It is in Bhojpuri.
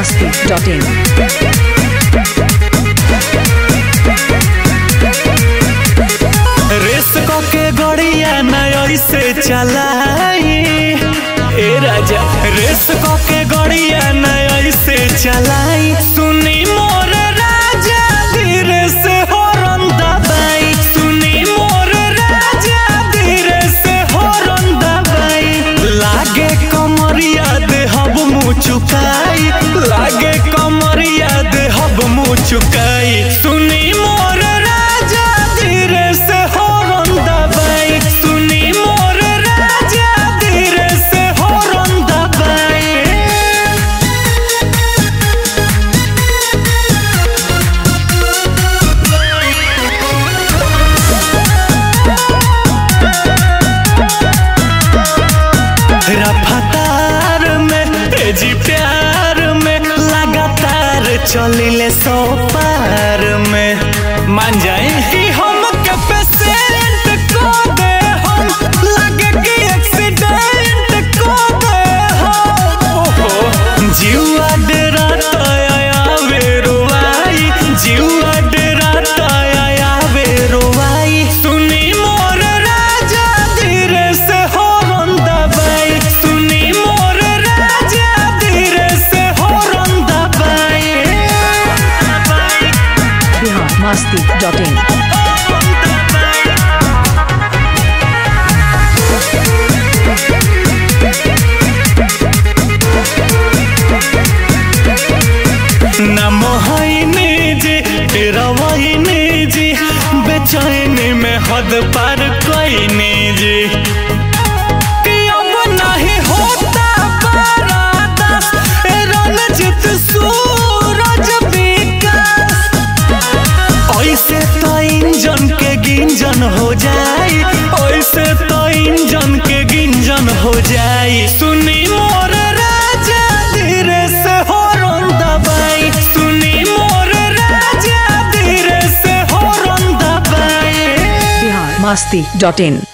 biharmasti.in रेस के गड़िया नई से चलाई ए राजा रेस के गड़िया नई से चलाई सुनी मोर राजा धीरे से हॉर्न दबाई सुनी मोर राजा धीरे से हॉर्न दबाई लागे कमरिया देहब मुँह चुकाई लागे कमरिया देहब मुँह चुकाई सुनी मोर राजा धीरे से हॉर्न दबाई सुनी मोर राजा धीरे से हॉर्न दबाई रफ्तार में तेजी प्यार में लगातार चलिले 100 पार में मान जाए कि हम के पेशेंट को दे हम लगे कि एक्सीडेंट को दे हम जीवा डेरा तया बेरुआई जीवा डेरा तया बेरुआई सुनी मोर राजा धीरे से हॉर्न दबाई सुनी मोर राजा धीरे से हॉर्न दबाई biharmasti.in न मोहिनी जी रवाहिनी जी बेचैनी में हद पार कोई जी कि अब नहीं होता बर्दाश्त रणजीत सूरज विकास ऐसे तो इंजन के गिंजन हो जाई ऐसे तो इंजन के गिंजन हो जाई सुनी मोर राजा धीरे से हॉर्न दबाई सुनी मोर राजा धीरे से हॉर्न दबाई biharmasti.in